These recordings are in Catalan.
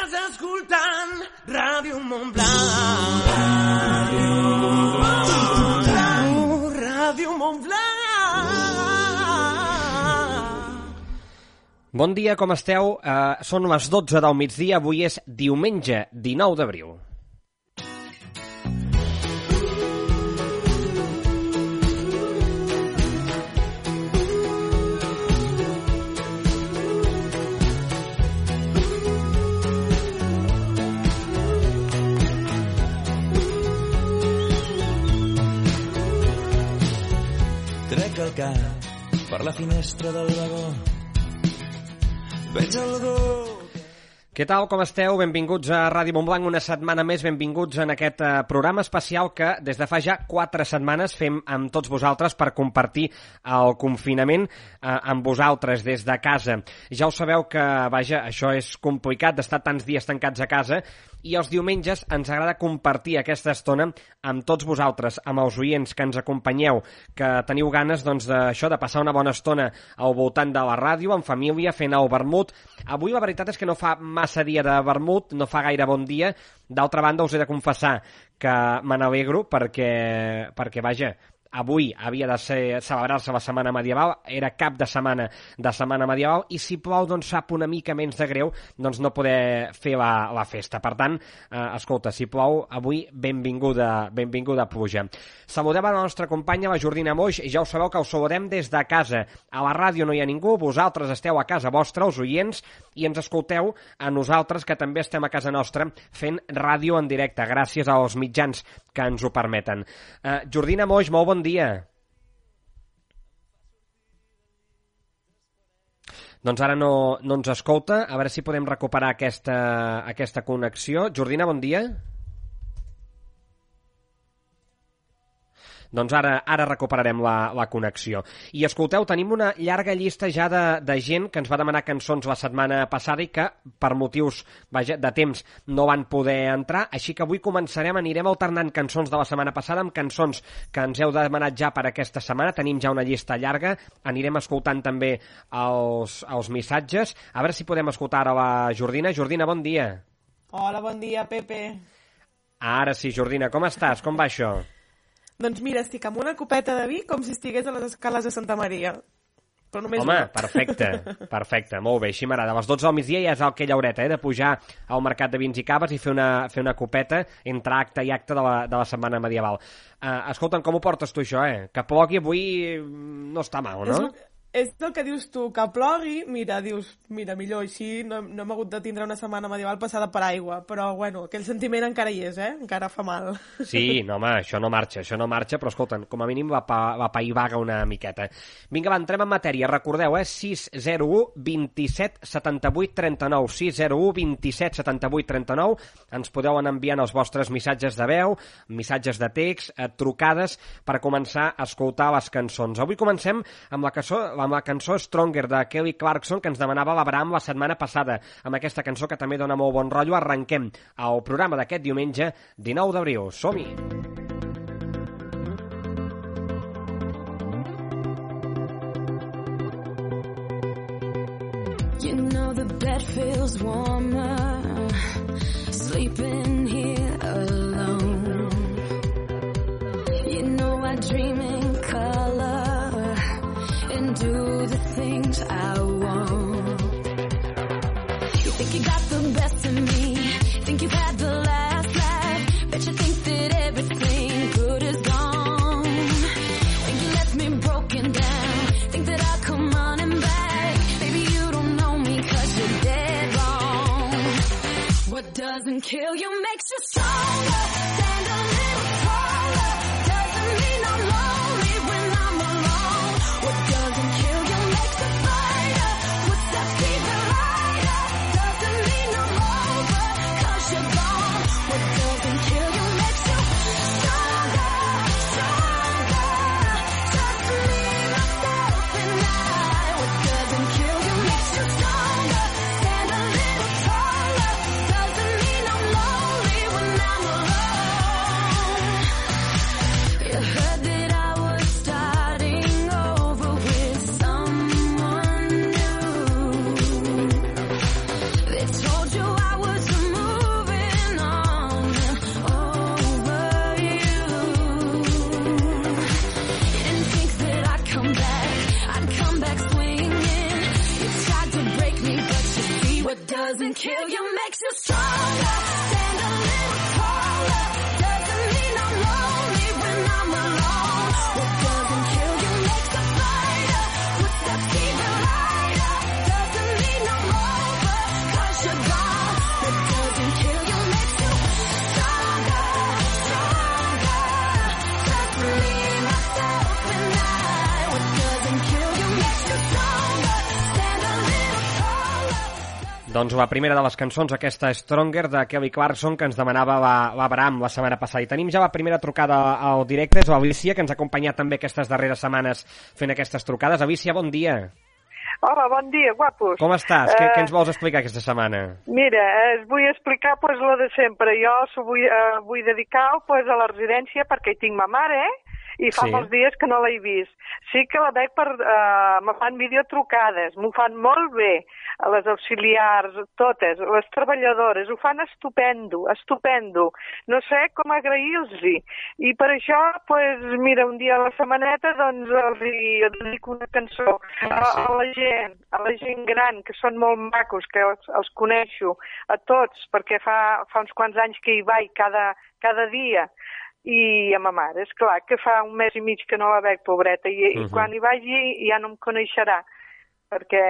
Estàs escoltant Ràdio Montblanc. Ràdio Montblanc. Bon dia, com esteu? Són les 12 del migdia, avui és diumenge 19 d'abril. Trec el cap per la finestra del vagó. Veig algú. Què tal, com esteu? Benvinguts a Ràdio Montblanc, una setmana més, benvinguts en aquest programa especial que des de fa ja 4 setmanes fem amb tots vosaltres per compartir el confinament amb vosaltres des de casa. Ja ho sabeu que, vaja, això és complicat d'estar tants dies tancats a casa i els diumenges ens agrada compartir aquesta estona amb tots vosaltres, amb els oients que ens acompanyeu, que teniu ganes doncs, d'això, de passar una bona estona al voltant de la ràdio, en família, fent el vermut. Avui la veritat és que no fa massa dia de vermut, no fa gaire bon dia. D'altra banda, us he de confessar que me n'alegro perquè, vaja, avui havia de celebrar-se la Setmana Medieval, era cap de setmana medieval, i si plou doncs sap una mica menys de greu doncs no poder fer la festa. Per tant, escolta, si plou avui, benvinguda pluja. Saludem a la nostra companya, la Jordina Moix, ja ho sabeu que us saludem des de casa. A la ràdio no hi ha ningú, vosaltres esteu a casa vostra, els oients, i ens escolteu a nosaltres, que també estem a casa nostra fent ràdio en directe, gràcies als mitjans que ens ho permeten. Jordina Moix, molt bon dia. Doncs ara no ens escolta. A veure si podem recuperar aquesta connexió. Jordina, bon dia. Doncs ara recuperarem la connexió. I escolteu, tenim una llarga llista ja de gent que ens va demanar cançons la setmana passada i que per motius de temps no van poder entrar, així que avui anirem alternant cançons de la setmana passada amb cançons que ens heu demanat ja per aquesta setmana. Tenim ja una llista llarga, anirem escoltant també els missatges. A veure si podem escoltar ara la Jordina. Jordina, bon dia. Hola, bon dia, Pepe. Ara sí, Jordina, com estàs? Com va això? Doncs mira, estic amb una copeta de vi com si estigués a les escales de Santa Maria. Però només home, perfecte, molt bé, així m'agrada. A les 12 del migdia ja és aquella horeta, de pujar al mercat de vins i caves i fer una copeta entre acte i acte de la Setmana Medieval. Escolta'm, com ho portes tu això, Que plogui avui no està mal, no? És el que dius tu, que plogui, mira, millor així, no hem hagut de tindre una setmana medieval passada per aigua, però bueno, aquell sentiment encara hi és, encara fa mal. Sí, no home, això no marxa, però escolta'm, com a mínim la paivaga una miqueta. Vinga, va, entrem en matèria, recordeu, 601 27 78 39, 601 27 78 39, ens podeu anar enviant els vostres missatges de veu, missatges de text, trucades, per començar a escoltar les cançons. Avui comencem amb la cançó Stronger de Kelly Clarkson, que ens demanava l'Abraham la setmana passada. Amb aquesta cançó que també dona molt bon rotllo, arrenquem el programa d'aquest diumenge 19 d'abril. Som-hi! You know the bed feels warmer sleeping here alone. You know I dream in color and do the things I want. You think you got the best of me, think you've had the last laugh, bet you think that everything good is gone. Think you left me broken down, think that I'll come running back. Baby, you don't know me 'cause you're dead wrong. What doesn't kill you makes you stronger. Stand a little taller. Doesn't mean I'm lonely when I'm alone. What doesn't kill you makes a fighter. Footsteps even lighter. Doesn't mean I'm over 'cause you're gone. What doesn't kill you makes you stronger, stronger. Just me, myself, and I. What doesn't kill you makes you stronger. Stand a little taller. Doesn't mean I'm lonely when I'm alone. doesn't kill you makes you stronger. Stand a little taller. Doesn't mean I'm lonely when I'm alone. What doesn't kill you makes a fighter. Footsteps even lighter. Doesn't mean I'm over, 'cause you're gone. What doesn't kill you makes you stronger, stronger. Trust me, myself and I. What doesn't kill you makes you stronger. Stand a little taller. Doncs la primera de les cançons, aquesta Stronger, de Kelly Clarkson, que ens demanava l'Abraham la setmana passada. I tenim ja la primera trucada al directe, és l'Alícia, que ens ha acompanyat també aquestes darreres setmanes fent aquestes trucades. Alícia, bon dia. Hola, bon dia, guapos. Com estàs? Què ens vols explicar aquesta setmana? Mira, us vull explicar pues, lo de sempre. Jo s'ho vull dedicar pues, a la residència perquè hi tinc ma mare, i fa molts dies que no l'he vist. Sí que la veig me fan videotrucades, m'ho fan molt bé, les auxiliars, totes, les treballadores, ho fan estupendo, estupendo. No sé com agrair-los-hi. I per això, pues, mira, un dia a la setmaneta, doncs, els dedico una cançó a la gent gran, que són molt macos, que els coneixo, a tots, perquè fa uns quants anys que hi vaig cada dia. I a ma mare, és clar, que fa un mes i mig que no la veig, pobreta, i quan hi vagi ja no em coneixerà, perquè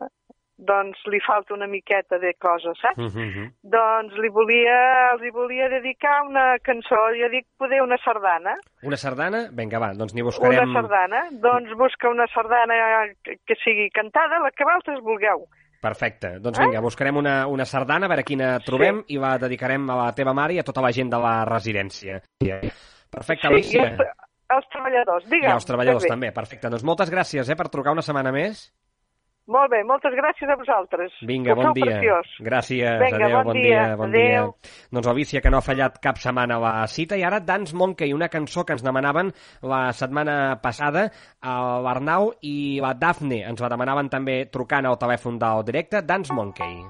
doncs li falta una miqueta de coses, saps? Doncs els volia dedicar una cançó, jo dic, poder una sardana. Una sardana? Vinga, va, doncs n'hi buscarem... Una sardana, doncs busca una sardana que sigui cantada, la que vosaltres vulgueu. Perfecte, doncs vinga, buscarem una sardana, a veure quina trobem, i la dedicarem a la teva mare i a tota la gent de la residència. Perfecte, Alícia. Sí, i els treballadors, digue'm. I els treballadors també, perfecte. Doncs moltes gràcies per trucar una setmana més. Molt bé, moltes gràcies a vosaltres. Vinga, bon dia. Preciós. Gràcies, vinga, adéu, bon dia. Adéu. Doncs Alícia, que no ha fallat cap setmana la cita, i ara Dance Monkey, una cançó que ens demanaven la setmana passada, l'Arnau i la Dafne ens la demanaven també trucant al telèfon del directe. Dance Monkey.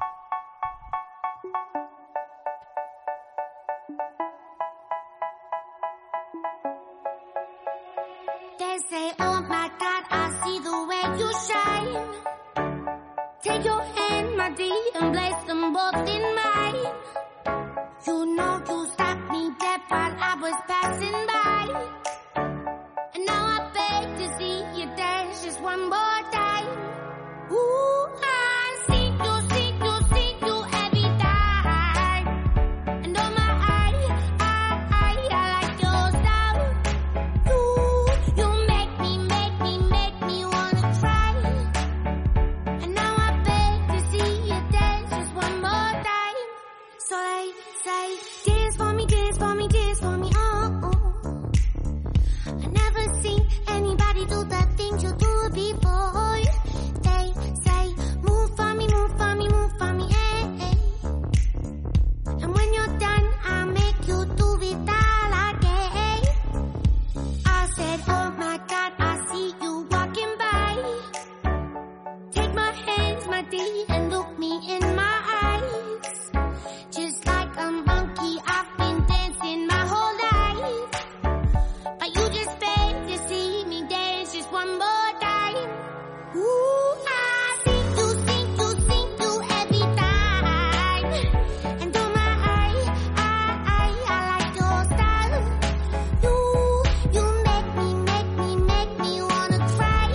They say, oh my God, I see the way you shine. Take your hand, my dear, and place them both in mine. You know you stopped me dead while I was passing by. And now I beg to see you dance just one more time. Ooh, I see you every time. And oh my, I like your style. You make me wanna try. And now I beg to see you dance just one more time. So they say, dance for me, dance for me, dance for me, oh, oh. I never seen anybody do the things you do before. They say, move for me, move for me, move for me, eh, eh. And when you're done, I'll make you do it all again. I said, oh my God, I see you walking by. Take my hands, my dear, and look me in my eyes. Just like a monkey, I've been dancing my whole life. But you just beg to see me dance just one more time. Ooh, I see you every time. And oh my, I like your style. You make me wanna cry.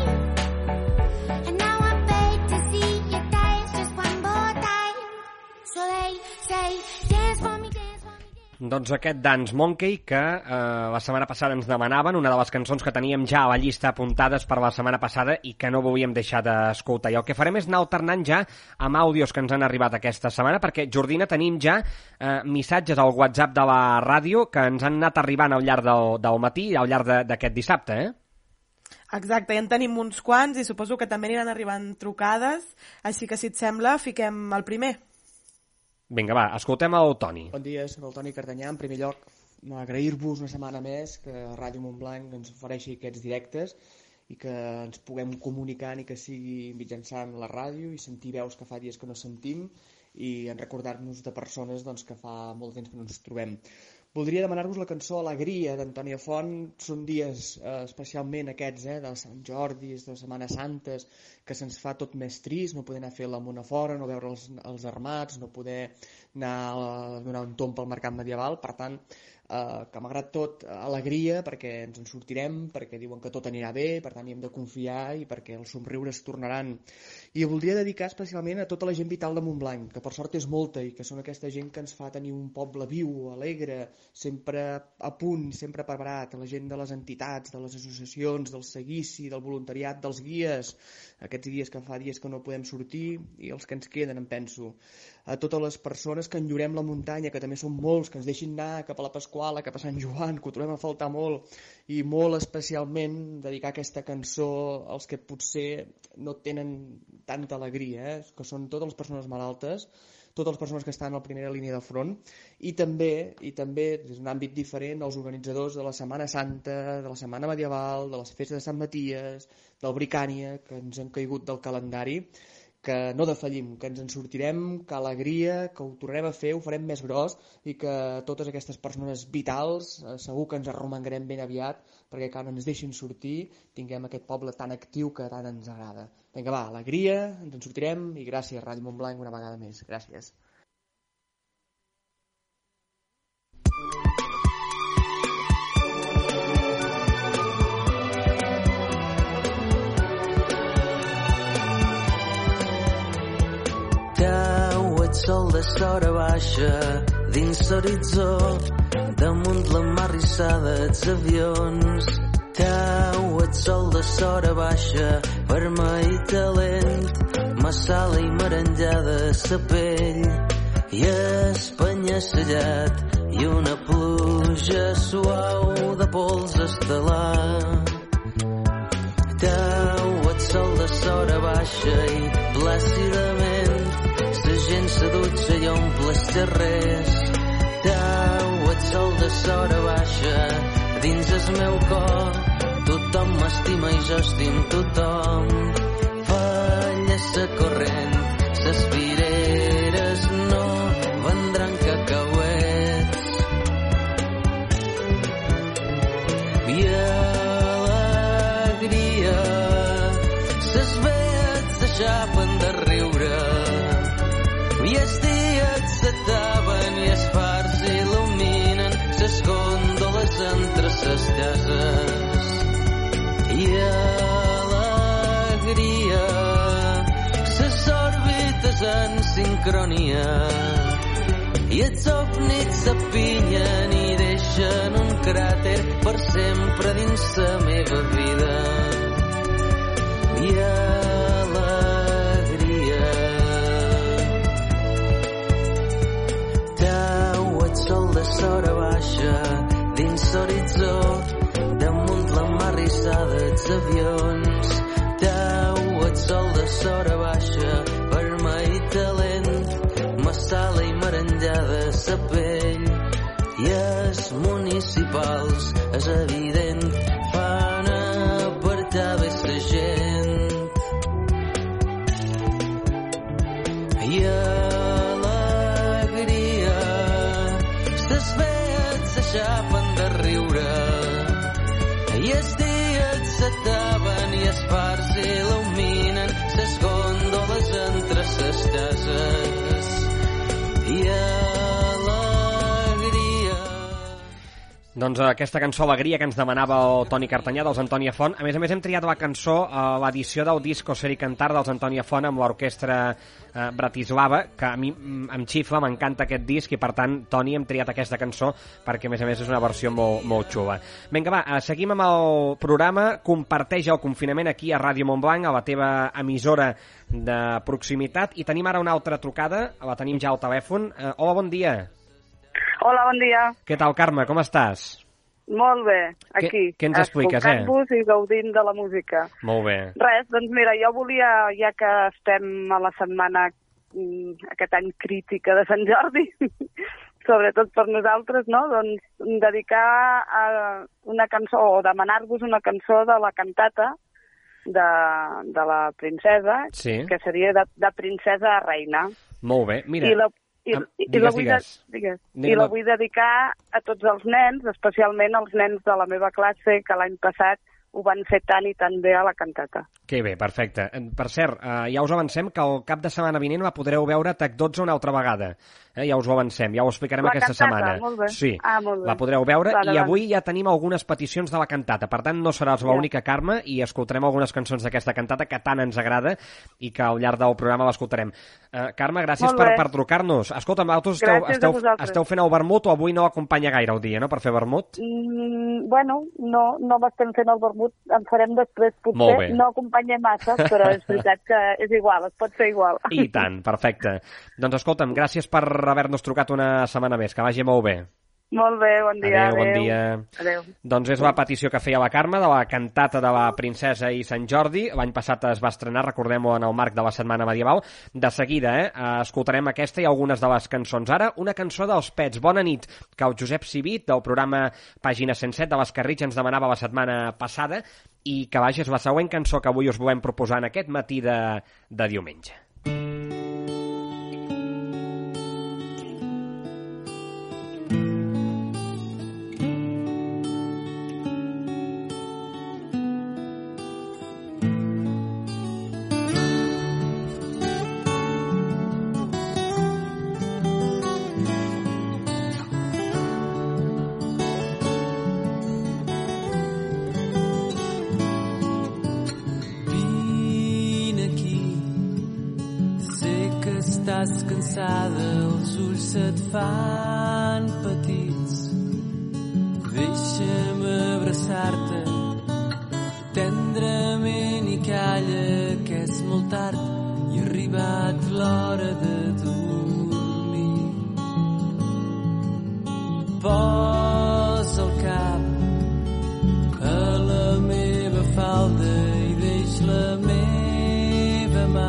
And now I beg to see you dance just one more time. So they say, dance for me, dance for me. Doncs aquest Dance Monkey que la setmana passada ens demanaven, una de les cançons que teníem ja a la llista apuntades per la setmana passada i que no volíem deixar d'escoltar. I el que farem és anar alternant ja amb àudios que ens han arribat aquesta setmana, perquè, Jordina, tenim ja missatges al WhatsApp de la ràdio que ens han anat arribant al llarg del matí i al llarg d'aquest dissabte, Exacte, ja en tenim uns quants i suposo que també aniran arribant trucades, així que si et sembla fiquem el primer. Vinga, va, escoltem el Toni. Bon dia, soc el Toni Cardanyà. En primer lloc, agrair-vos una setmana més que Ràdio Montblanc ens ofereixi aquests directes i que ens puguem comunicar i que sigui mitjançant la ràdio i sentir veus que fa dies que no sentim i en recordar-nos de persones doncs, que fa molt temps que no ens trobem. Voldria demanar-vos la cançó Alegria d'Antònia Font. Són dies especialment aquests, de Sant Jordi, de Setmanes Santes, que se'ns fa tot més trist, no poder anar a fer la mona fora, no veure els armats, no poder anar a donar un tomb pel mercat medieval. Per tant, que malgrat tot, alegria, perquè ens en sortirem, perquè diuen que tot anirà bé, per tant hi hem de confiar i perquè els somriures tornaran. I voldria dedicar especialment a tota la gent vital de Montblanc, que per sort és molta i que són aquesta gent que ens fa tenir un poble viu, alegre, sempre a punt, sempre preparat, la gent de les entitats, de les associacions, del seguici, del voluntariat, dels guies, aquests guies que fa dies que no podem sortir i els que ens queden, em penso. A totes les persones que enllorem la muntanya, que també són molts, que ens deixin anar cap a la Pasquala, cap a Sant Joan, que ho trobem a faltar molt, i molt especialment dedicar aquesta cançó als que potser no tenen tanta alegria, que són totes les persones malaltes, totes les persones que estan a la primera línia de front, i també, des d'un àmbit diferent, els organitzadors de la Setmana Santa, de la Setmana Medieval, de les festes de Sant Maties, del Bricània, que ens han caigut del calendari, que no defallim, que ens en sortirem, que alegria, que ho tornarem a fer, ho farem més gros i que totes aquestes persones vitals segur que ens arromangarem ben aviat perquè quan ens deixin sortir tinguem aquest poble tan actiu que tant ens agrada. Vinga, va, alegria, ens en sortirem i gràcies, Ràdio Montblanc, una vegada més. Gràcies. Sol de sora baixa dins l'horitzó, damunt la mar rissada els avions. Tau el sol de sora baixa, vermell i talent, massala i merenjada sa pell, i espanya sellat i una pluja suau de pols estel·lar. Tau el sol de sora baixa i plàcidament la gent se dutxa i omple els carrers. Tau el sol de sora baixa dins el meu cor, tothom m'estima i jo estim tothom. Falla sa corrent, ses pireres no vendran cacauets. I alegria, ses veets s'aixapen de riure, i els dies s'ataven i els fars il·luminen ses gòndoles entre ses cases. I alegria, ses òrbites en sincronia, i els ovnis s'apinyen i deixen un cràter per sempre dins la meva vida. I sora baixa dins l'horitzó, damunt la mar rissada els avions. Tau el sol de sora baixa, vermell i talent, massala i merenjada sa pell, i els municipals, és evident, fan apartar bé sa gent. I s'aixapen de riure, i els dies s'ataven i els fars il·luminen ses gòndoles entre ses cases. I alegria. Doncs aquesta cançó Alegria que ens demanava el Toni Cartanyà dels Antònia Font. A més hem triat la cançó a l'edició del disco Ser i Cantar dels Antònia Font amb l'orquestra Bratislava, que a mi em xifla, m'encanta aquest disc i per tant, Toni, hem triat aquesta cançó perquè a més és una versió molt xula. Vinga, va, seguim amb el programa. Comparteix el confinament aquí a Ràdio Montblanc, a la teva emissora de proximitat, i tenim ara una altra trucada, la tenim ja al telèfon. Hola, bon dia. Hola, bon dia. Què tal, Carme, com estàs? Molt bé, aquí. Què ens expliques, escoltant-vos i gaudint de la música. Molt bé. Res, doncs mira, jo volia, ja que estem a la setmana aquest any crítica de Sant Jordi, sobretot per nosaltres, no? Doncs dedicar una cançó, o demanar-vos una cançó de la cantata de la princesa, sí, que seria de princesa a reina. Molt bé, mira. la vull dedicar a tots els nens, especialment als nens de la meva classe, que l'any passat ho van fer tan i tan bé a la cantata. Que bé, perfecte. Per cert, ja us avancem que el cap de setmana vinent la podreu veure a TAC12 una altra vegada. Ja us ho avancem, ja ho explicarem aquesta setmana. Molt bé. Sí, molt bé. la podreu veure i avui ja tenim algunes peticions de la cantata. Per tant, no seràs l'única, Carme, i escoltarem algunes cançons d'aquesta cantata que tant ens agrada i que al llarg del programa l'escoltarem. Carme, gràcies per trucar-nos. Escolta, vosaltres esteu fent el vermut o avui no acompanya gaire el dia, no?, per fer vermut? Bueno, no m'estem fent el vermut, en farem després, potser no acompanyem massa, però és veritat que és igual, es pot fer igual. I tant, perfecte. Doncs escolta'm, gràcies per haver-nos trucat una setmana més, que vagi molt bé. Molt bé, bon dia. Adéu, bon dia. Adéu. Doncs és la petició que feia la Carme de la cantata de la Princesa i Sant Jordi. L'any passat es va estrenar, recordem-ho, en el marc de la Setmana Medieval. De seguida, escoltarem aquesta i algunes de les cançons. Ara, una cançó dels Pets, Bona nit, que el Josep Civit, del programa Pàgina 107 de l'Escarritx, ens demanava la setmana passada, i que vaja, és la següent cançó que avui us volem proposar en aquest matí de diumenge. Estàs cansada, els ulls se't fan petits. Deixa'm abraçar-te tendrament i calla, que és molt tard i ha arribat l'hora de dormir. Posa el cap a la meva falda i deix la meva mà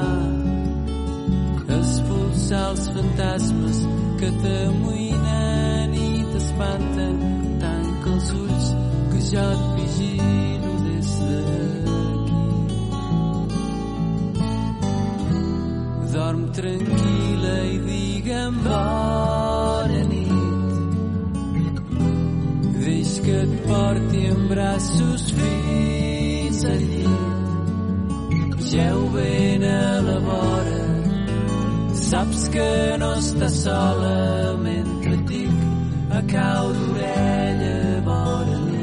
expulsar els fantasmes que t'amoïnen i t'espanten. Tanca els ulls que jo et vigilo des d'aquí. Dorm tranquil·la i digue'm bona nit. Deix que et porti en braços fins al llit. Geu ben a la vora, saps que no estàs sola mentre et dic a cau d'orella bona nit.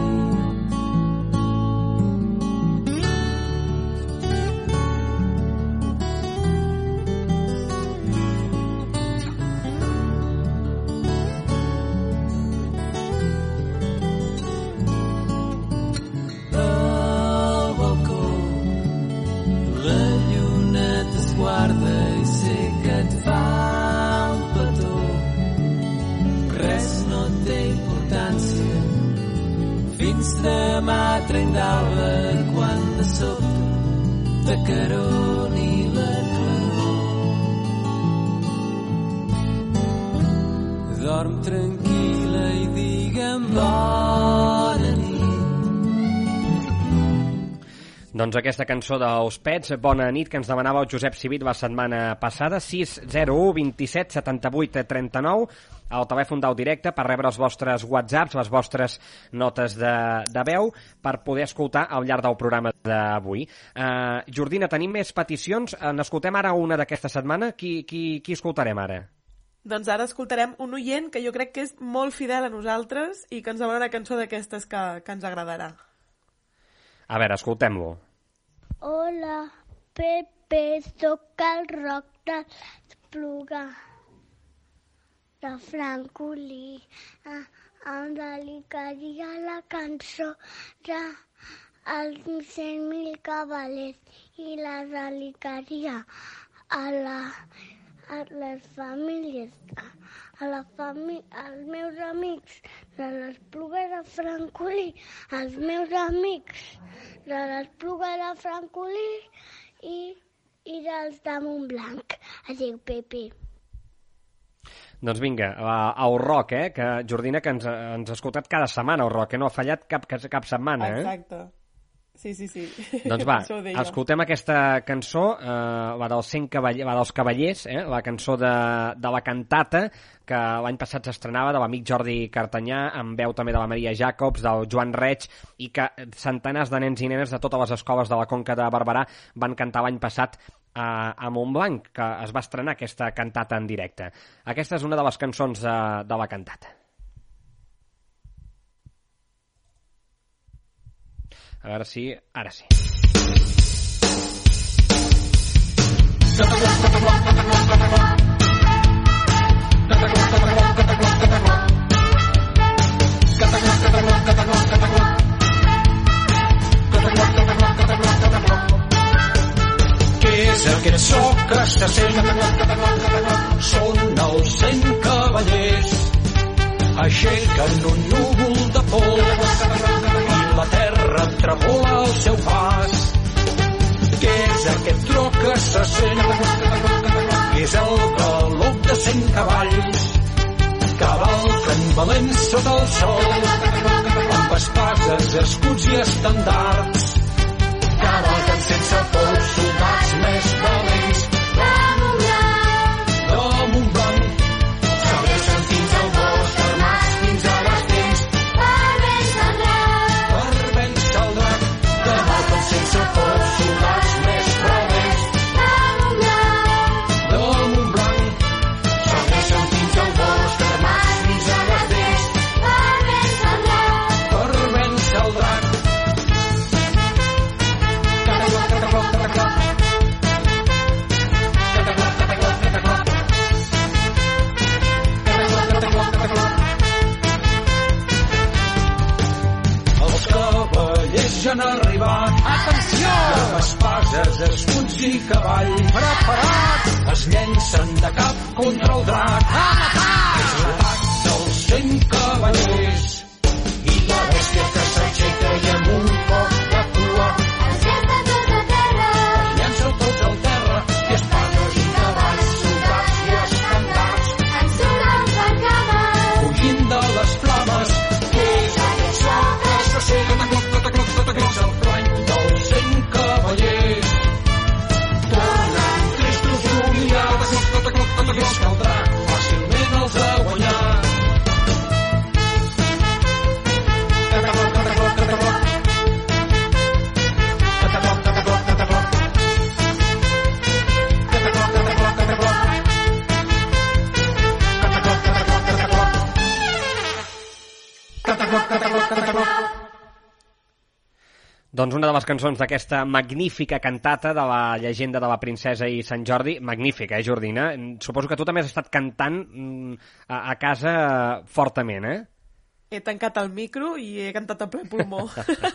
Al balcó la lluna t'esguarda i sé que et fa un petó. Res no té importància fins demà trenc d'alba, quan de sobte t'acaroni la claror. Dorm tranquil·la i digue'm bona nit. Doncs aquesta cançó dels Pets, Bona nit, que ens demanava el Josep Civit la setmana passada, 601 27 78 39, al telèfon del directe per rebre els vostres whatsapps, les vostres notes de veu, per poder escoltar al llarg del programa d'avui. Jordina, tenim més peticions? N'escoltem ara una d'aquesta setmana. Qui escoltarem ara? Doncs ara escoltarem un oient que jo crec que és molt fidel a nosaltres i que ens demana una cançó d'aquestes que ens agradarà. A veure, escoltem-lo. Hola, Pepe, sóc el Roc de l'Espluga de Francolí. Em dedicaria la cançó dels 100.000 cavalers i la dedicaria a les famílies, als meus amics de l'Espluga de Francolí, als meus amics de l'Espluga de Francolí i dels de Montblanc. Adéu, Pepe. Doncs vinga, el Roc, que Jordina, que ens ha escoltat cada setmana, el Roc, no ha fallat cap setmana, Exacte. sí. Doncs va, Això ho deia. escoltem aquesta cançó, la dels Cavallers, la cançó de la cantata, que l'any passat s'estrenava, de l'amic Jordi Cartanyà, amb veu també de la Maria Jacobs, del Joan Reig, i que centenars de nens i nenes de totes les escoles de la Conca de Barberà van cantar l'any passat a Montblanc, que es va estrenar aquesta cantata en directe. Aquesta és una de les cançons de la cantata. A veure si... Ara sí. Què és aquest so que se sent? Són els 100 cavallers. Aixequen un núvol de pols i la terra tremola al seu pas. Què és aquest tro que se sent? És el galop de 100 cavalls. Cavalquen valents sota el sol, amb espases, escuts i estandards. Cavalquen sense por, soldats més valents. De Montblanc, s'abreixen fins al bosc, armats fins a les dents. Per vèncer el drac, cavalquen sense por, soldats més valents. De Montblanc, s'abreixen fins al bosc, armats fins a les dents. Per vèncer el drac. Els cavallers ja han arribat. Atenció! Amb espases, escuts i cavalls. Preparats! Es llencen de cap contra el drac. A matar! És l'atac dels 100 cavallers. I la bèstia que s'aixeca i amb un cop de cua llença tots al terra, i espades i cavalls, soldats i estandards, fugint de les flames. Què és aquest so que se sent? És el plany dels 100 cavallers. Tornen tristos i humiliats, i és que el drac fàcilment els ha guanyat. Doncs una de les cançons d'aquesta magnífica cantata de la llegenda de la princesa i Sant Jordi. Magnífica, Jordina? Suposo que tu també has estat cantant a casa fortament, eh? He tancat el micro i he cantat a ple pulmó.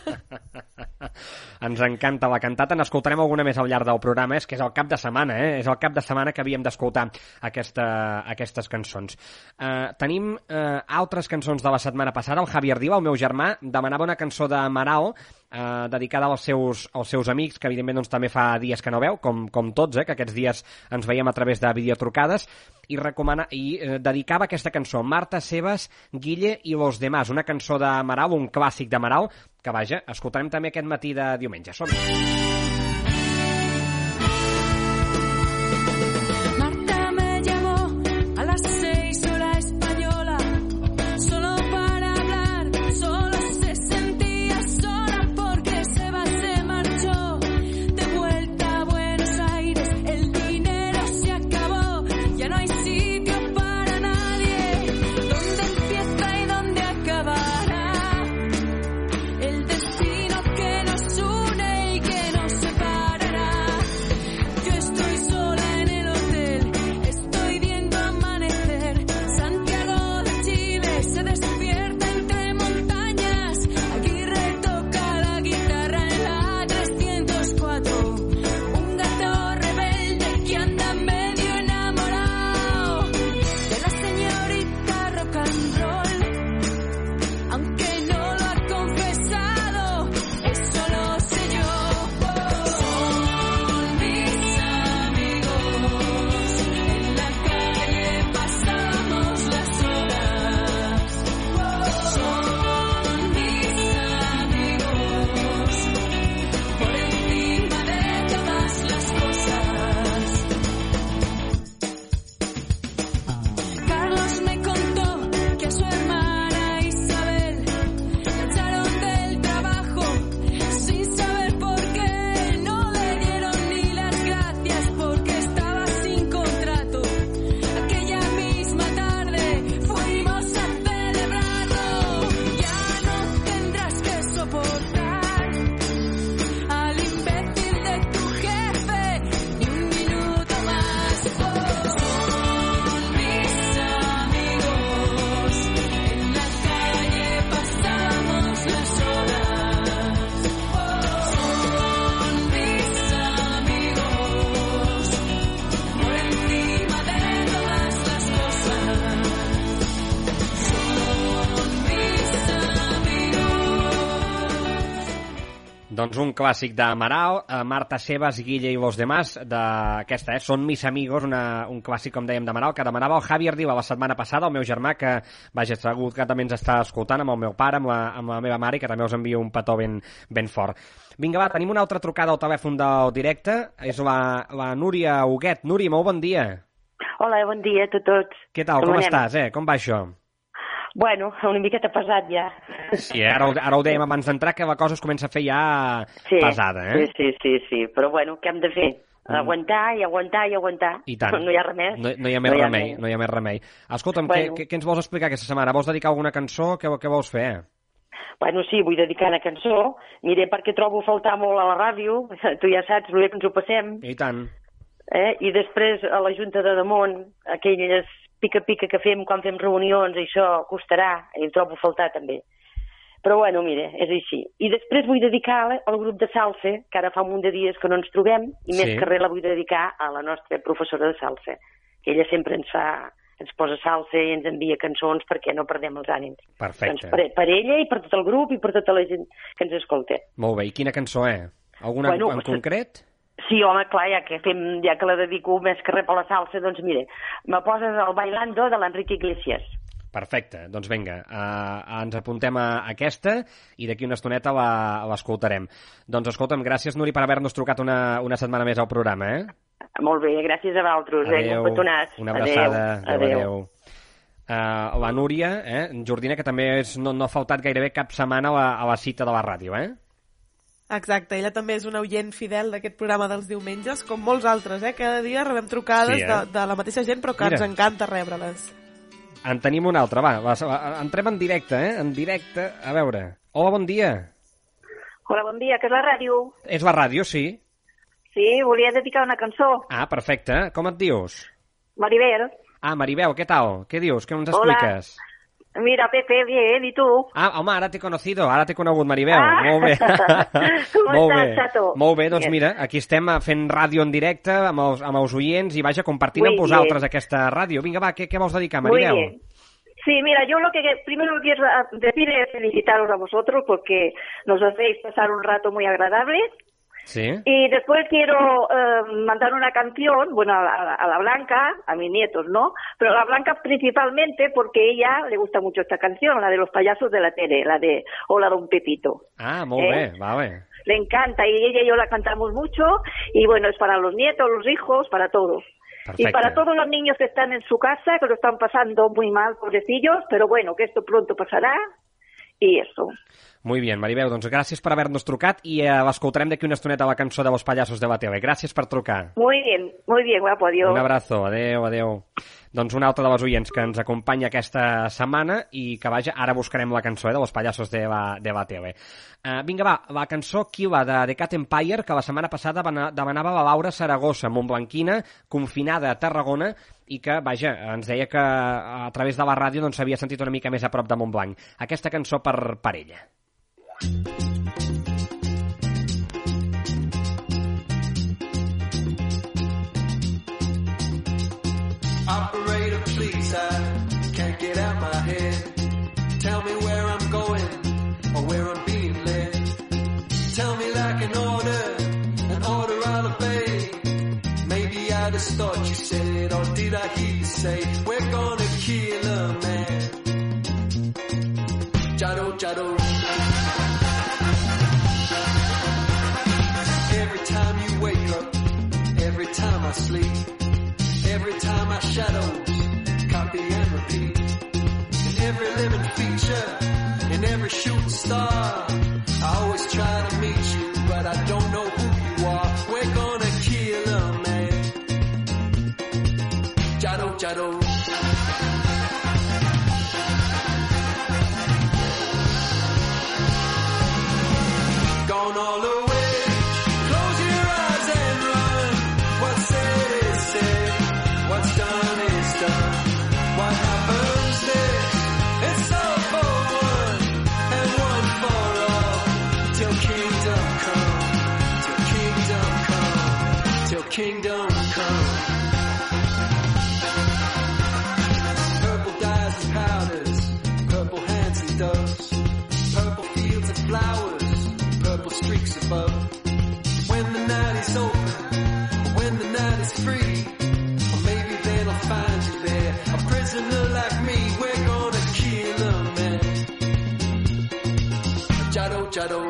Ens encanta la cantata, n'escoltarem alguna més al llarg del programa, és que és el cap de setmana, és el cap de setmana que havíem d'escoltar aquestes cançons. Tenim altres cançons de la setmana passada. El Javier Diva, el meu germà, demanava una cançó de Marao, dedicada als seus amics, que evidentment doncs, també fa dies que no veu, com tots, que aquests dies ens veiem a través de videotrucades, i dedicava aquesta cançó, Marta, Sebas, Guille i los demás, una cançó de Marau, un clàssic de Marau, que vaja, escoltarem també aquest matí de diumenge. Som-hi! El destino que nos une y que nos separa. Doncs un clàssic d'Amaral, Marta Sebas, Guille i los demás, d'aquesta, Són mis amigos, un clàssic, com dèiem, d'Amaral, que demanava el Javi Ardiva la setmana passada, el meu germà, que, vaja, segur que també ens està escoltant, amb el meu pare, amb la meva mare, que també us envia un petó ben fort. Vinga, va, tenim una altra trucada al telèfon del directe, és la Núria Huguet. Núria, molt bon dia. Hola, bon dia a tots. Què tal, com estàs, Com va això? Bueno, una miqueta pesat ja. Sí, ara ho dèiem abans d'entrar, que la cosa es comença a fer ja pesada, Sí, però bueno, què hem de fer? Aguantar i aguantar i aguantar. I tant. No hi ha res. No hi ha més remei. Escolta'm, bueno. Què ens vols explicar aquesta setmana? Vols dedicar alguna cançó? Què vols fer? Bueno, sí, vull dedicar una cançó. Mira, perquè trobo a faltar molt a la ràdio. Tu ja saps, el que ens ho passem. I tant. I després a la Junta de Damunt, aquelles pica-pica que fem quan fem reunions, això costarà, i ho trobo a faltar també. Però bueno, mira, és així. I després vull dedicar al grup de salsa, que ara fa un munt de dies que no ens trobem, i més que res la vull dedicar a la nostra professora de salsa, que ella sempre ens posa salsa i ens envia cançons perquè no perdem els ànims. Perfecte. Doncs per ella i per tot el grup i per tota la gent que ens escolta. Molt bé, i quina cançó és? Alguna en concret? Sí, home, clar, ja que la dedico més que res a la salsa, doncs mira, me poses el Bailando de l'Enrique Iglesias. Perfecte, doncs vinga, ens apuntem a aquesta i d'aquí una estoneta l'escoltarem. Doncs escolta'm, gràcies, Núria, per haver-nos trucat una setmana més al programa, Molt bé, gràcies a vosaltres. Adéu, un petonàs. Una abraçada. Adéu. La Núria, Jordina, que també no ha faltat gairebé cap setmana a la cita de la ràdio, Exacte, ella també és una oient fidel d'aquest programa dels diumenges, com molts altres, Cada dia rebem trucades de la mateixa gent, però que ens encanta rebre-les. En tenim una altra, va, entrem en directe, En directe, a veure. Hola, bon dia. Hola, bon dia, que és la ràdio? És la ràdio, sí. Sí, volia dedicar una cançó. Ah, perfecte. Com et dius? Maribel. Ah, Maribel, què tal? Què dius? Què ens expliques? Mira, Pepe, bien, ¿y tú? Ah, home, ara t'he conegut, Maribel. Molt bé. Com estàs, Chato? Molt bé, doncs mira, aquí estem fent ràdio en directe amb els oients i vaja, compartint amb vosaltres aquesta ràdio. Vinga, va, què vols dedicar, Maribel? Muy bien. Sí, mira, yo primero lo que quiero decir es felicitaros a vosotros porque nos hacéis pasar un rato muy agradable. Sí. Y después quiero mandar una canción, bueno, a la Blanca, a mis nietos, ¿no? Pero a la Blanca principalmente porque a ella le gusta mucho esta canción, la de los payasos de la tele, la de Hola, Don Pepito. Ah, molt bé, vale. Le encanta y ella y yo la cantamos mucho y bueno, es para los nietos, los hijos, para todos. Perfecto. Y para todos los niños que están en su casa, que lo están pasando muy mal, pobrecillos, pero bueno, que esto pronto pasará y eso. Muy bien, Maribel, doncs gràcies per haver-nos trucat i l'escoltarem d'aquí una estoneta la cançó de Los Payasos de la tele. Gràcies per trucar. Muy bien, guapo, adiós. Un abrazo, adeu. Doncs una altra de les oients que ens acompanya aquesta setmana i que, vaja, ara buscarem la cançó de Los Payasos de la tele. Vinga, va, la cançó Kiva de The Cat Empire, que la setmana passada demanava la Laura Saragossa, montblanquina, confinada a Tarragona, i que, vaja, ens deia que a través de la ràdio doncs s'havia sentit una mica més a prop de Montblanc. Aquesta cançó per ella. Operator, please, I can't get out my head. Tell me where I'm going or where I'm being led. Tell me like an order I'll obey. Maybe I just thought you said, or did I hear you say, we're gonna kill a man. Jado, Jado. Every time you wake up, every time I sleep, every time I shadows, copy and repeat. In every living feature, in every shooting star, I always try to meet you, but I don't know who you are. We're gonna kill a man. Jado, Jado. Gone all the way. Close your eyes and run. What's said is said. What's done is done. What happens next? It's all for one and one for all. Till kingdom come. Till kingdom come. Till kingdom come. shadow.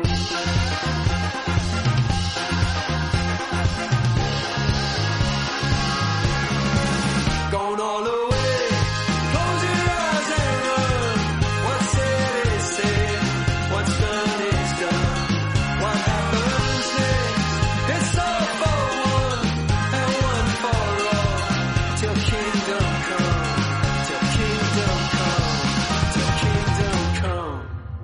Going all the way, close your eyes and run. What's said is said, what's done is done. What happens next, it's all for one and one for all. Till kingdom come, till kingdom come, till kingdom come.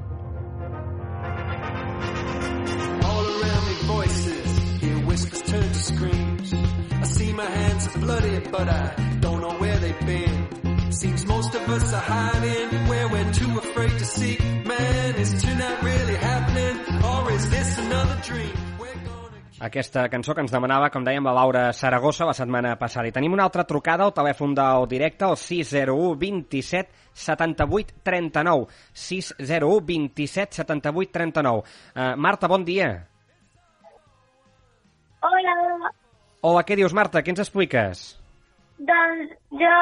All around me voices, hear whispers turn to screams. I see my hands are bloody, but I don't know where they've been. Seems most of us are hiding where we're too afraid to seek. Man, is tonight really happening, or is this another dream? Aquesta cançó que ens demanava, com dèiem, la Laura Saragossa la setmana passada. I tenim una altra trucada al telèfon del directe, el 601 27 78 39. 601 27 78 39. Marta, bon dia. Hola. Hola, què dius, Marta? Què ens expliques? Doncs jo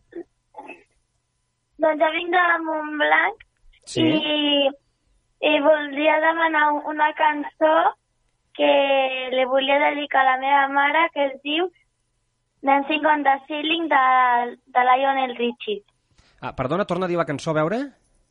vinc de Montblanc, sí? i voldria demanar una cançó que li volia dedicar a la meva mare, que es diu Dancing on the Ceiling de Lionel Richie. Perdona, torna a dir la cançó, a veure?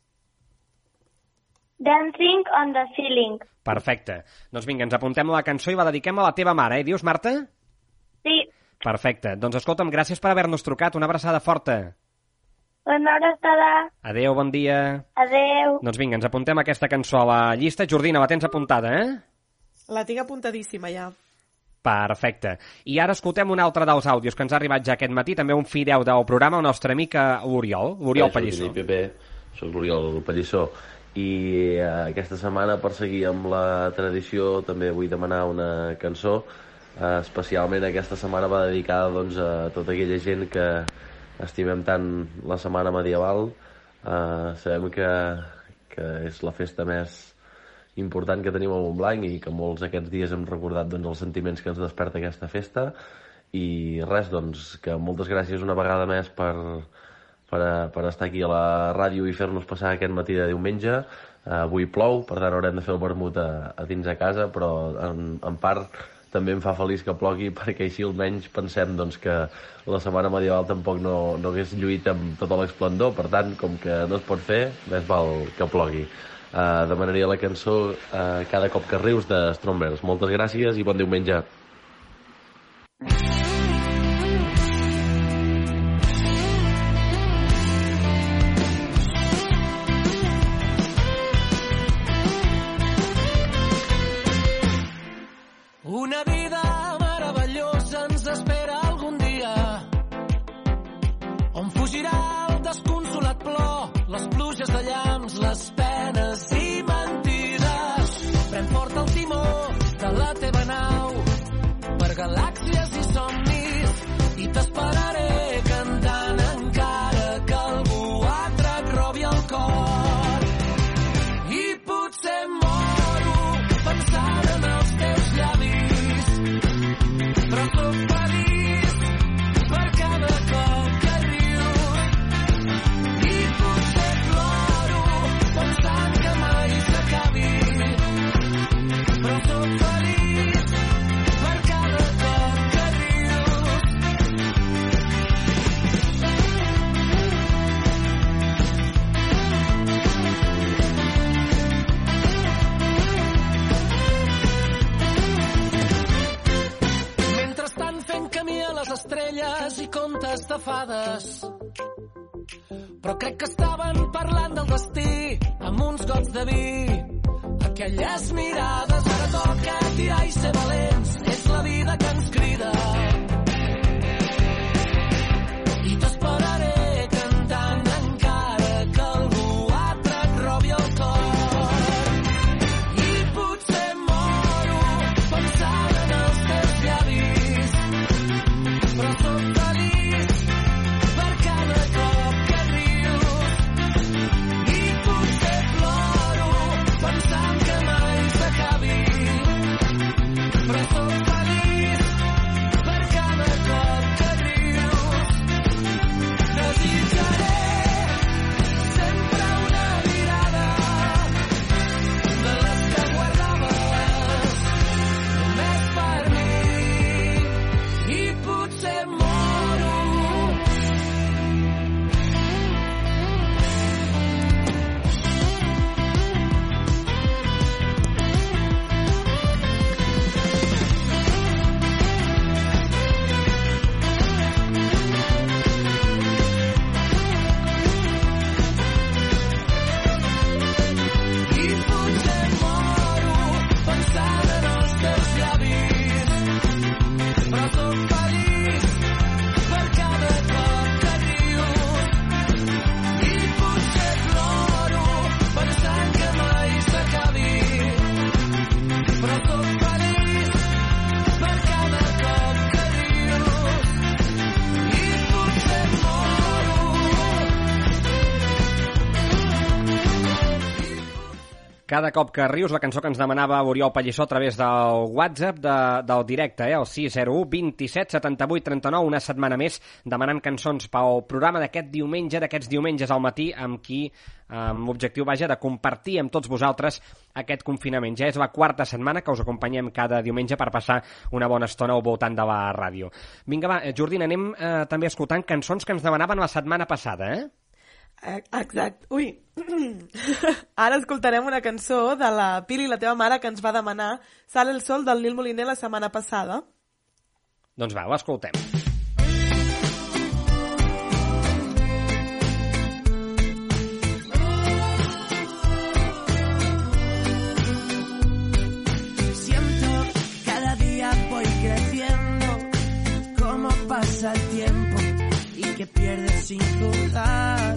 Dancing on the Ceiling. Perfecte. Doncs vinga, ens apuntem la cançó i la dediquem a la teva mare, Dius, Marta? Sí. Perfecte. Doncs escolta'm, gràcies per haver-nos trucat. Una abraçada forta. Una abraçada. Adéu, bon dia. Adéu. Doncs vinga, ens apuntem aquesta cançó a la llista. Jordina, la tens apuntada, La tinc apuntadíssima, ja. Perfecte. I ara escoltem un altre dels àudios que ens ha arribat ja aquest matí, també un fideu del programa, el nostre amic l'Oriol Pallissó. Soc l'Oriol Pallissó. I aquesta setmana, per seguir amb la tradició, també vull demanar una cançó. Especialment aquesta setmana va dedicada doncs, a tota aquella gent que estimem tant la setmana medieval. Sabem que és la festa més important que tenim a Montblanc i que molts aquests dies hem recordat doncs, els sentiments que ens desperta aquesta festa. I res, doncs, que moltes gràcies una vegada més per estar aquí a la ràdio i fer-nos passar aquest matí de diumenge. Avui plou, per tant haurem de fer el vermut a dins a casa, però en part també em fa feliç que plogui, perquè així almenys pensem doncs, que la setmana medieval tampoc no hagués lluït amb tota l'esplendor. Per tant, com que no es pot fer, més val que plogui. Demanaria la cançó Cada cop que rius de Strombers. Moltes gràcies i bon diumenge. Una vida meravellosa ens espera algun dia, on fugirà el desconsolat plor, les pluges de llamps, les penes i mentides. Pren fort el timó de la teva nau per galàxies i somnis i t'esperaré cantant encara que algú altre et robi el cor. I potser moro pensant en els teus llavis, però soc feliç per cada cop que rius. I potser ploro pensant que mai s'acabi, però soc feliç per cada cop que rius. Mentrestant fent camí a les estrelles i contes de fades, però crec que estaven parlant del destí amb uns gots de vi. Aquelles mirades, ara toca tirar i ser valents, és la vida que ens crida. I t'esperaré cantant encara que algú altre et robi el cor. I potser moro pensant en els teus llavis, però soc feliç per cada cop que rius. I potser ploro pensant que mai s'acabi, però soc feliç per cada Cada cop que rius, la cançó que ens demanava Oriol Pallissó a través del WhatsApp del directe, el 601 27 78 39, una setmana més demanant cançons pel programa d'aquest diumenge, d'aquests diumenges al matí, amb l'objectiu, de compartir amb tots vosaltres aquest confinament. Ja és la quarta setmana que us acompanyem cada diumenge per passar una bona estona al voltant de la ràdio. Vinga, va, Jordina, anem també escoltant cançons que ens demanaven la setmana passada, Exacte. Ui, ara escoltarem una cançó de la Pili, la teva mare, que ens va demanar Sale el sol del Nil Moliner la setmana passada. Doncs va, ho escoltem. Siento cada día voy creciendo, cómo pasa el tiempo y que pierdes sin jugar.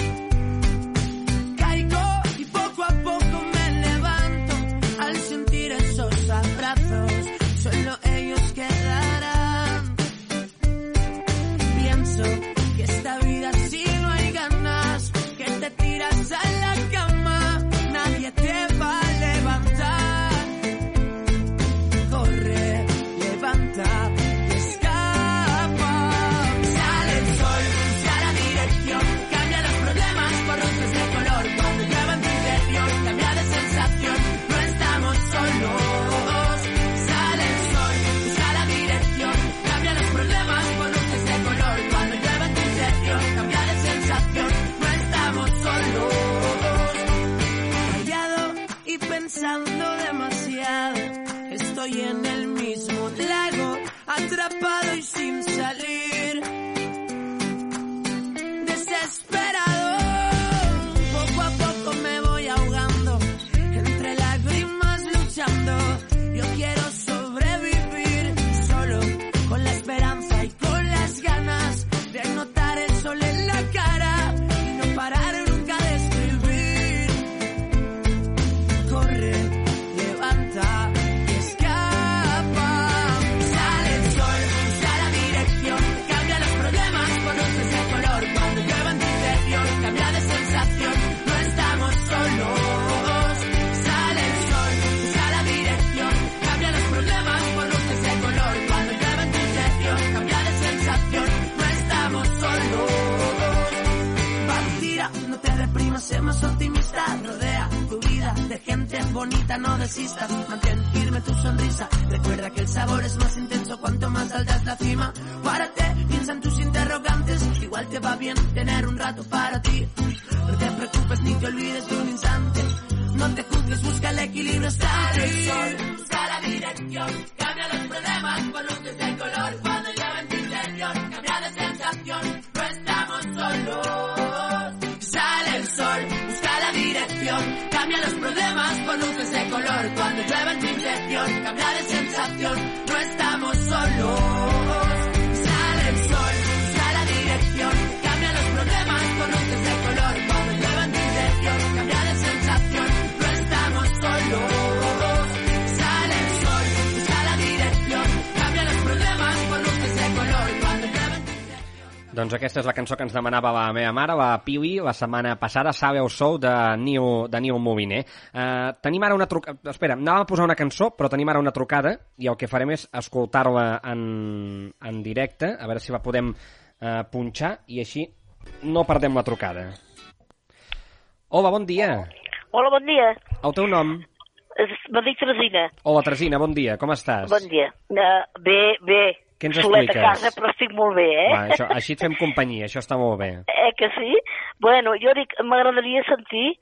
Y poco a poco me levanto al sentir esos abrazos, solo ellos quedarán. Pienso que esta vida si no hay ganas, que te tiras a la cama, nadie te va a levantar. Corre, levanta, escapa. Sale el sol, busca la dirección, cambia los problemas por otros de color. Cuando llueva en tu interior, cambia de sensación, no estamos solos. Sale el sol, busca la dirección, cambia los problemas por luces de color. Cuando llueva en tu interior, cambia de sensación, no estamos solos. Callado y pensando demasiado, estoy en el mismo lago, atrapado y sin salir. Desesperado, poco a poco me voy ahogando, entre lágrimas luchando. Yo quiero sobrevivir, solo con la esperanza y con las ganas de notar el sol en la cara y no parar nunca de escribir. Corre, levanta, escapa. Sale el sol, busca la dirección, cambia los problemas por luces de color. Cuando llueva en tu interior, cambia de sensación, no estamos solos. Sale el sol, busca la dirección, cambia los problemas por luces de color. Cuando llueva en tu interior, cambia de sensación, no estamos solos. Partira, no te reprimas, sé más optimista, rodea tu vida de gente bonita, no desistas, mantén firme tu sonrisa, recuerda que el sabor es más intenso cuanto más alta es la cima. Párate, piensa en tus interrogantes, igual te va bien tener un rato para ti. No te preocupes ni te olvides de un instante, no te juzgues, busca el equilibrio, sale el sol, busca la dirección, cambia los problemas por luces de color. Cuando llueva en tu interior, cambia de sensación, no estamos solos. Sale el sol, busca la dirección, cambia los problemas por luces de color. Cuando llueva en tu interior, cambia de sensación, no estamos solos. Sale el sol, busca la dirección, cambia los problemas por luces de color. Cuando llueva en tu interior, cambia de sensación, no estamos solos. Sale el sol, busca la dirección, cambia los problemas por luces de color. Cuando llueva en tu interior... Doncs aquesta és la cançó que ens demanava la meva mare, la Piwi, la setmana passada, Sale el sol, de Nil Moliner. Tenim ara una trucada... Espera, anàvem a posar una cançó, però tenim ara una trucada, i el que farem és escoltar-la en directe, a veure si la podem punxar, i així no perdem la trucada. Hola, bon dia. Hola, bon dia. El teu nom? Me dic Teresina. Hola, Teresina, bon dia. Com estàs? Bon dia. Bé. Què ens Solet expliques? a casa, però estic molt bé, Va, així et fem companyia, això està molt bé. Que sí? Bueno, jo dic, m'agradaria sentir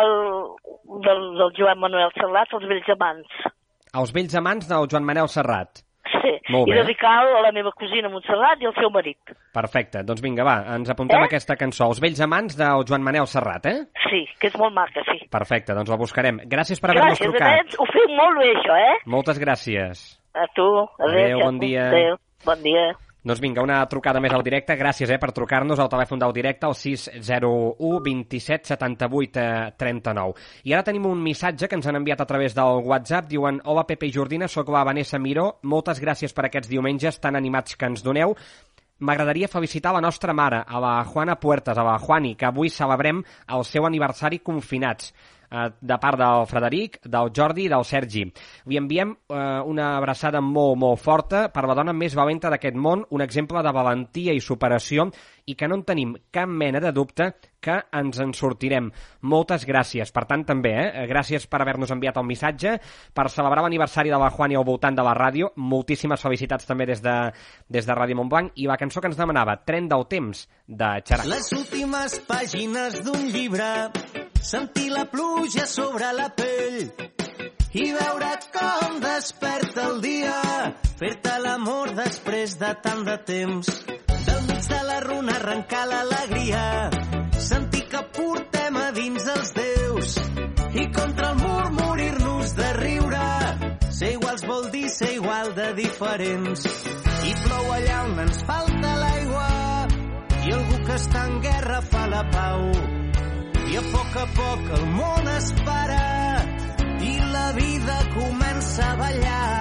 del Joan Manuel Serrat, Els vells amants. Els vells amants del Joan Manel Serrat. Sí, Molt bé. I dedicar a la meva cosina Montserrat i al seu marit. Perfecte, doncs vinga, va, ens apuntem aquesta cançó, Els vells amants del Joan Manel Serrat, Sí, que és molt maca, sí. Perfecte, doncs la buscarem. Gràcies per haver-nos trucat. Gràcies, ho feu molt bé, això, Moltes gràcies. A tu, Adéu, bon dia. Adéu, bon dia. Doncs vinga, una trucada més al directe. Gràcies per trucar-nos al telèfon del directe, al 601 27 78 39. I ara tenim un missatge que ens han enviat a través del WhatsApp. Diuen: hola, Pepe i Jordina, soc la Vanessa Miró. Moltes gràcies per aquests diumenges tan animats que ens doneu. M'agradaria felicitar la nostra mare, a la Juana Puertas, a la Juani, que avui celebrem el seu aniversari confinats. de part del Frederic, del Jordi i del Sergi. Vi enviem una abraçada molt, molt forta per la dona més valenta d'aquest món, un exemple de valentia i superació, i que no en tenim cap mena de dubte que ens en sortirem. Moltes gràcies. Per tant, també, gràcies per haver-nos enviat el missatge, per celebrar l'aniversari de la Juani al voltant de la ràdio. Moltíssimes felicitats també des de Ràdio Montblanc. I la cançó que ens demanava, Tren del temps, de Xerac. Les últimes pàgines d'un llibre, sentir la pluja sobre la pell i veure com desperta el dia, fer-te l'amor després de tant de temps. Del mig de la runa arrencar l'alegria, sentir que portem a dins els déus i contra el mur morir-nos de riure. Ser iguals vol dir ser igual de diferents. I plou allà on ens falta l'aigua i algú que està en guerra fa la pau. I a poc el món es para i la vida comença a ballar.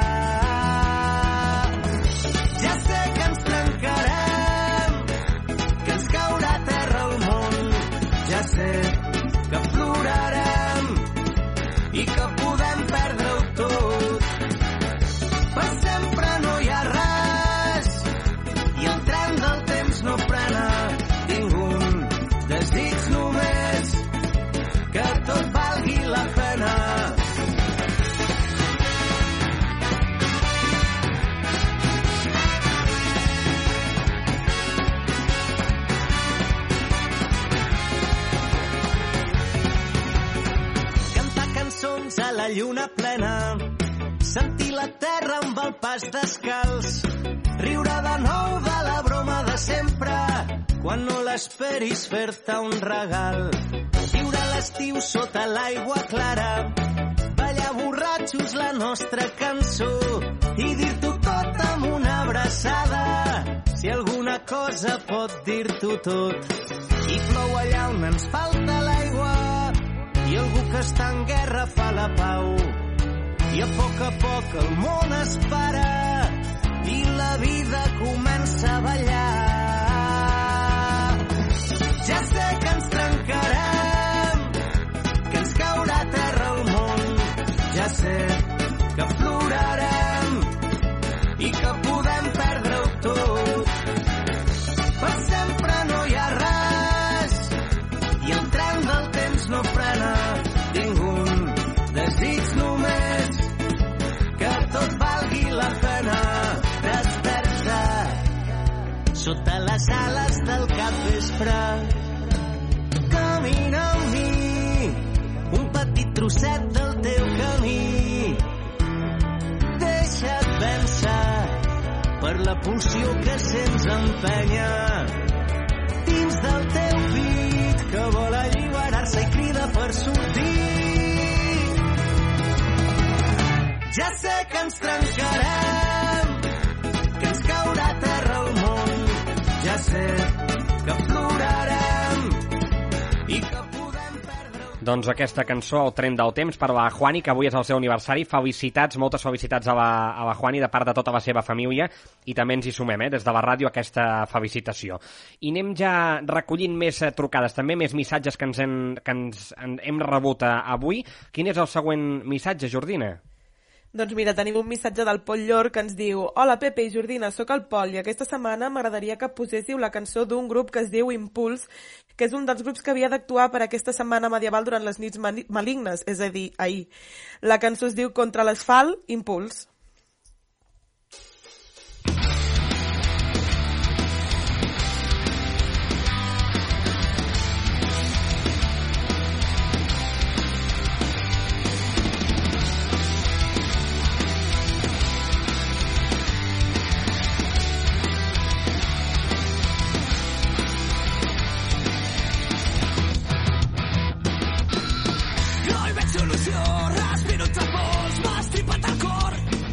Ja sé que ens trencarem, que ens caurà a terra el món. Ja sé que plorarem i que podem perdre-ho tot. Per sempre no hi ha res i el tren del temps no frena. Tinc un desig només, que tot valgui la pena. A la lluna plena, sentir la terra amb el pas descalç, riure de nou de la broma de sempre, quan no l'esperis fer-te un regal, viure l'estiu sota l'aigua clara, ballar borratxos la nostra cançó i dir-t'ho tot amb una abraçada, si alguna cosa pot dir-t'ho tot. I plou allà on ens falta l'aigua i algú que està en guerra fa la pau. I a poc el món es para i la vida comença a ballar. Ja sé que ens trencarem, que ens caurà a terra el món. Ja sé que plorarem i que podem perdre-ho tot. Per sempre no hi ha res i el tren del temps no frena. Tinc un desig només, que tot valgui la pena. Desperta sota les ales del capvespre, camina amb mi un petit trosset del teu camí. Deixa't vèncer per la pulsió que sents empènyer dins del teu pit, que vol alliberar-se i crida per sortir. Ja sé que ens trencarem, que ens caurà a terra el món. Ja sé que plorarem i que podem perdre... Doncs aquesta cançó, El tren del temps, per la Juani, que avui és el seu aniversari. Felicitats, moltes felicitats a la Juani de part de tota la seva família, i també ens hi sumem, des de la ràdio, aquesta felicitació. I anem ja recollint més trucades, també més missatges que ens hem rebut avui. Quin és el següent missatge, Jordina? Doncs mira, tenim un missatge del Pol Llor que ens diu: Hola Pepe i Jordina, sóc el Pol i aquesta setmana m'agradaria que poséssiu la cançó d'un grup que es diu Impuls, que és un dels grups que havia d'actuar per aquesta setmana medieval durant les nits malignes, és a dir, ahir. La cançó es diu Contra l'asfalt, Impuls. Respiro entre pols, m'ha estripat el cor.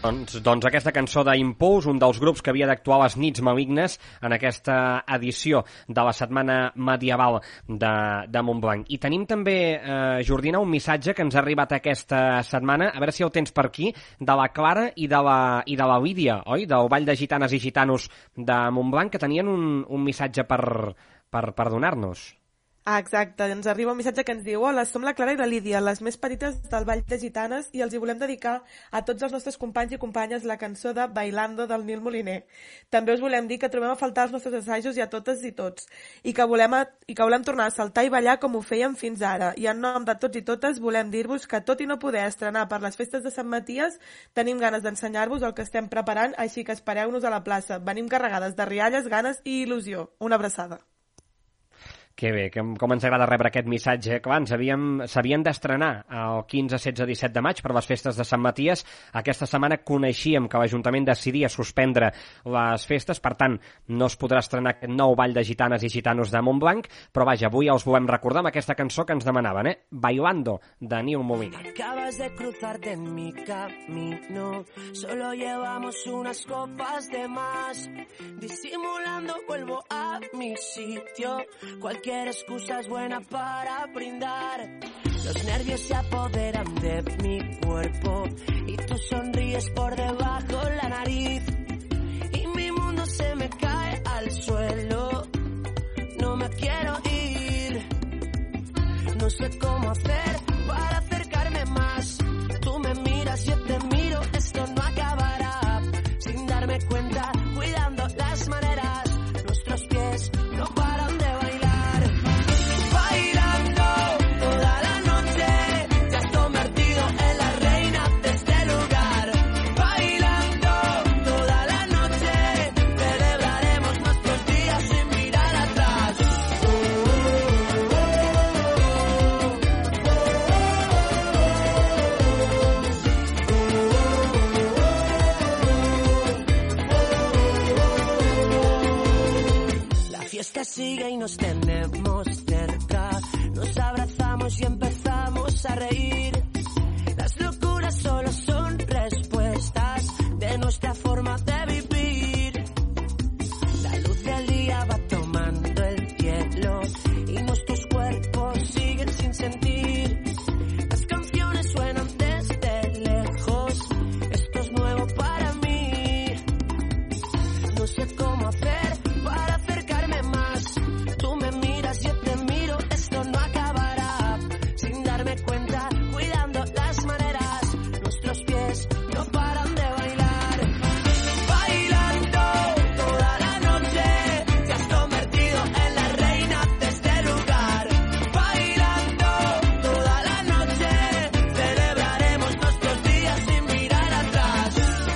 Doncs aquesta cançó d'Impuls, un dels grups que havia d'actuar a les nits malignes en aquesta edició de la Setmana Medieval de Montblanc. I tenim també, Jordina, un missatge que ens ha arribat aquesta setmana, a veure si el tens per aquí, de la Clara i de la Lídia, oi? Del Ball de Gitanes i Gitanos de Montblanc, que tenien un missatge per donar-nos. Exacte, ens arriba un missatge que ens diu: hola, som la Clara i la Lídia, les més petites del Ball de Gitanes, i els hi volem dedicar a tots els nostres companys i companyes la cançó de Bailando del Nil Moliner. També us volem dir que trobem a faltar els nostres assajos i a totes i tots, i que volem tornar a saltar i ballar com ho fèiem fins ara. I en nom de tots i totes volem dir-vos que, tot i no poder estrenar per les festes de Sant Maties, tenim ganes d'ensenyar-vos el que estem preparant, així que espereu-nos a la plaça. Venim carregades de rialles, ganes i il·lusió. Una abraçada. Que bé, com ens agrada rebre aquest missatge. Clar, s'havien d'estrenar el 15, 16, 17 de maig per les festes de Sant Maties. Aquesta setmana coneixíem que l'Ajuntament decidia suspendre les festes, per tant, no es podrà estrenar aquest nou Ball de Gitanes i Gitanos de Montblanc, però vaja, avui els volem recordar amb aquesta cançó que ens demanaven, Bailando, de Nil Moliner. Acabas de cruzarte en mi camino, solo llevamos unas copas de más, disimulando vuelvo a mi sitio, cualquier excusa es buena para brindar. Los nervios se apoderan de mi cuerpo y tú sonríes por debajo la nariz y mi mundo se me cae al suelo. No me quiero ir, no sé cómo hacer para acercarme más. Tú me miras, yo te miro, esto no acabará. Sin darme cuenta, cuidando las maneras, nuestros pies no paran de bailar. Sigue y nos tenemos cerca, nos abrazamos y empezamos a reír. Las locuras solo son respuestas de nuestra forma de vivir. La luz del día va tomando el cielo y nuestros cuerpos siguen sin sentir. Las canciones suenan desde lejos, esto es nuevo para mí. No sé cómo hacer para acercarme más. Tú me miras, yo te miro, esto no acabará. Sin darme cuenta, cuidando las maneras, nuestros pies no paran de bailar. Bailando toda la noche, te has convertido en la reina de este lugar. Bailando toda la noche, celebraremos nuestros días sin mirar atrás.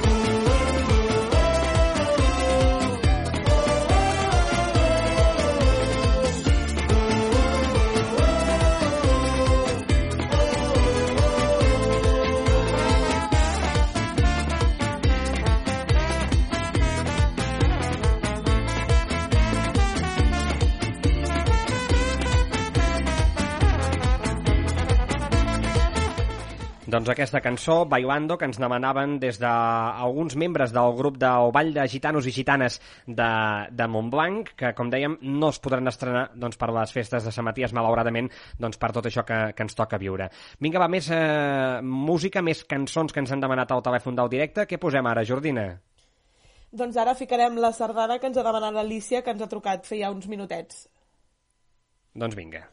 Doncs aquesta cançó, Bailando, que ens demanaven des d'alguns membres del grup del Ball de Gitanos i Gitanes de Montblanc, que, com dèiem, no es podran estrenar per les festes de Sant Maties, malauradament, per tot això que ens toca viure. Vinga, va, més música, més cançons que ens han demanat al telèfon del directe. Què posem ara, Jordina? Doncs ara ficarem la sardana que ens ha demanat l'Alicia, que ens ha trucat feia uns minutets. Doncs vinga.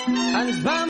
ens vam...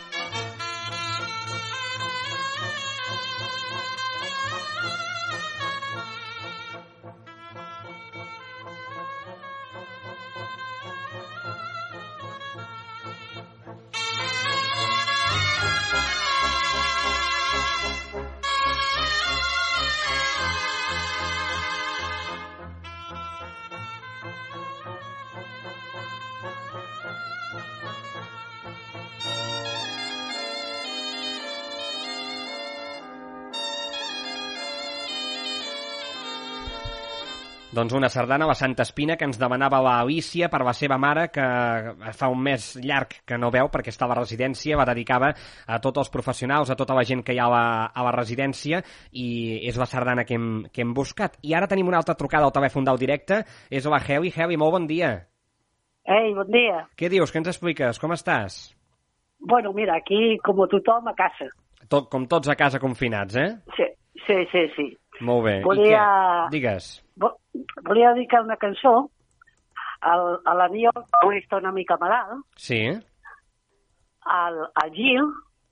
Doncs una sardana, la Santa Espina, que ens demanava l'Alícia per la seva mare, que fa un mes llarg que no veu perquè està a la residència, va dedicada a tots els professionals, a tota la gent que hi ha a la residència, i és la sardana que hem buscat. I ara tenim una altra trucada al telèfon del directe, és la Heli. Heli, molt bon dia. Ei, bon dia. Què dius? Què ens expliques? Com estàs? Bueno, mira, aquí com tothom a casa. Com tots a casa confinats, eh? Sí. Molt bé. Volia... I què? Digues. Volia dedicar una cançó a l'Aniol, que avui està una mica malalt. Sí. Al Gil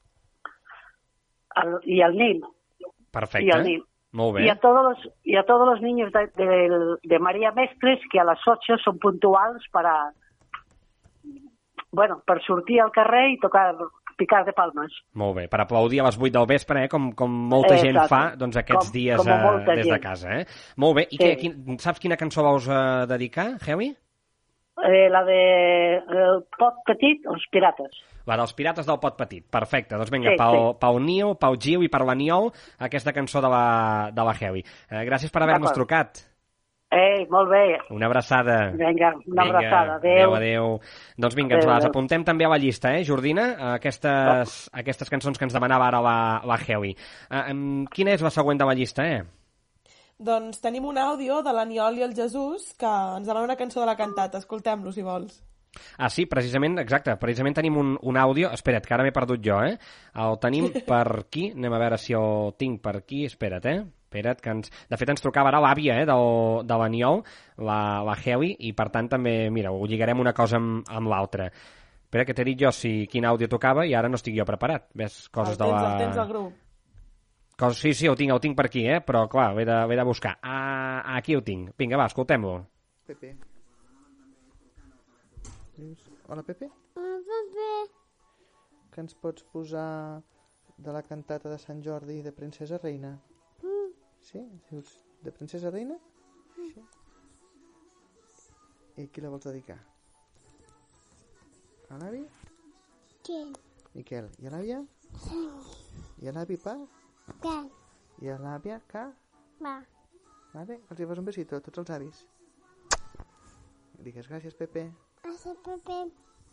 i al Nil. Perfecte. Y al Nil. Molt bé. Y a todos los niños de María Mestres, que a las 8 son puntuals para sortir al carrer i picar de palmes. Molt bé, per aplaudir a les 8 del vespre, com molta gent fa doncs, aquests dies des de casa. Molt bé, i saps quina cançó vols dedicar, Heli? La de el Pot Petit, els Pirates. La dels Pirates del Pot Petit, perfecte. Doncs vinga, pel Nil, pel Gil i per l'Aniol, aquesta cançó de la Heli. Gràcies per haver-nos trucat. Molt bé. Una abraçada. Vinga, una abraçada. Adéu. Doncs vinga, ens les apuntem també a la llista, Jordina? Aquestes cançons que ens demanava ara la Heli. Quina és la següent de la llista, Doncs tenim un àudio de l'Aniol i el Jesús que ens demana una cançó de la cantata. Escoltem-lo, si vols. Ah, sí, precisament tenim un àudio. Espera't, que ara m'he perdut jo, El tenim per aquí. Anem a veure si el tinc per aquí. Espera't, que de fet ens trucava ara l'àvia de l'Aniol, la Heli, i per tant també, mira, ho lligarem una cosa amb l'altra. Espera, que t'he dit jo quin àudio tocava i ara no estic jo preparat. Ves coses de la... El tens al grup. Sí, ho tinc per aquí, però clar, ho he de buscar. Aquí ho tinc. Vinga, va, escoltem-lo. Pepe. Hola, Pepe. Hola, Pepe. Que ens pots posar de la cantata de Sant Jordi de Princesa Reina? Sí? Dius, de Princesa Reina? Sí. I qui la vols dedicar? A l'avi? Sí. Miquel. I a l'àvia? Sí. I a l'avi Pa? Sí. I a l'àvia Ca? Va. Vale, els hi fas un besito a tots els avis. Digues gràcies, Pepe. Gràcies, Pepe.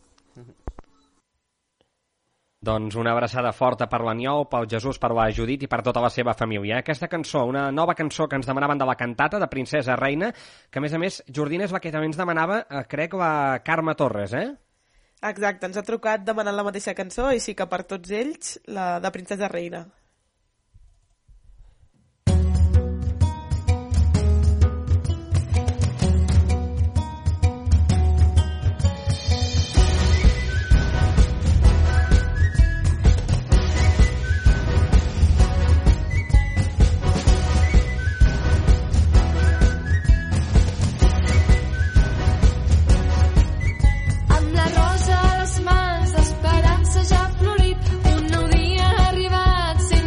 Doncs una abraçada forta per l'Aniol, pel Jesús, per la Judit i per tota la seva família. Aquesta cançó, una nova cançó que ens demanaven de la cantata de Princesa Reina, que a més, Jordina, és la que també ens demanava, crec, la Carme Torres, Exacte, ens ha trucat demanant la mateixa cançó, així que per tots ells, la de Princesa Reina. Amb la rosa a les mans, l'esperança ja ha florit, un nou dia ha arribat,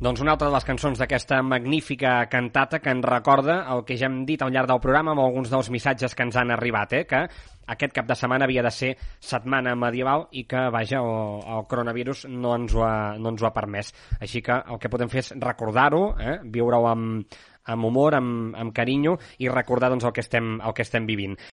Doncs una altra de les cançons d'aquesta magnífica cantata que ens recorda el que ja hem dit al llarg del programa amb alguns dels missatges que ens han arribat, que aquest cap de setmana havia de ser setmana medieval i que, vaja, el coronavirus no ens ho ha permès. Així que el que podem fer és recordar-ho, viure-ho amb humor, amb carinyo i recordar doncs, el que estem vivint.